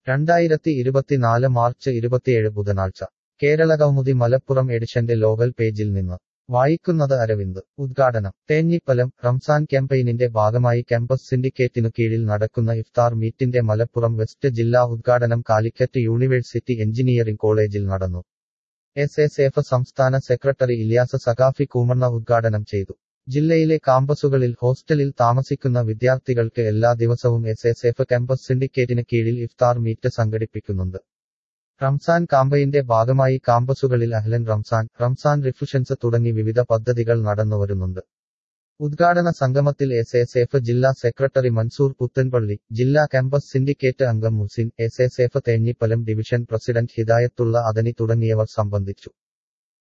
2024 March 27 ബുധനാഴ്ച കേരളകൗമുദി മലപ്പുറം എഡിഷന്റെ local പേജിൽ നിന്ന് വായിക്കുന്നത് അരവിന്ദ്. ഉദ്ഘാടനം തേഞ്ഞിപ്പലം. റംസാൻ ക്യാമ്പയിനിന്റെ ഭാഗമായി ക്യാമ്പസ് സിൻഡിക്കേറ്റിനു കീഴിൽ നടക്കുന്ന ഇഫ്താർ മീറ്റിന്റെ മലപ്പുറം വെസ്റ്റ് ജില്ലാ ഉദ്ഘാടനം കാലിക്കറ്റ് യൂണിവേഴ്സിറ്റി എഞ്ചിനീയറിംഗ് കോളേജിൽ നടന്നു. എസ്.എസ്.എഫ്. സംസ്ഥാന സെക്രട്ടറി ഇല്യാസ് സഖാഫി കൂമണ്ണ ഉദ്ഘാടനം ചെയ്തു. ജില്ലയിലെ കാമ്പസുകളിൽ ഹോസ്റ്റലിൽ താമസിക്കുന്ന വിദ്യാർത്ഥികൾക്ക് എല്ലാ ദിവസവും എസ്.എസ്.എഫ്. ക്യാമ്പസ് സിൻഡിക്കേറ്റിന് കീഴിൽ ഇഫ്താർ മീറ്റ് സംഘടിപ്പിക്കുന്നുണ്ട്. റംസാൻ കാമ്പയിന്റെ ഭാഗമായി കാമ്പസുകളിൽ അഹ്ലൻ റംസാൻ, റംസാൻ റിഫ്യൂഷൻസ് തുടങ്ങി വിവിധ പദ്ധതികൾ നടന്നുവരുന്നുണ്ട്. ഉദ്ഘാടന സംഗമത്തിൽ എസ്.എസ്.എഫ്. ജില്ലാ സെക്രട്ടറി മൻസൂർ പുത്തൻപള്ളി, ജില്ലാ ക്യാമ്പസ് സിൻഡിക്കേറ്റ് അംഗം Muhsin, SSF. Thenhipalam division president Hidayathulla Adani തുടങ്ങിയവർ സംബന്ധിച്ചു.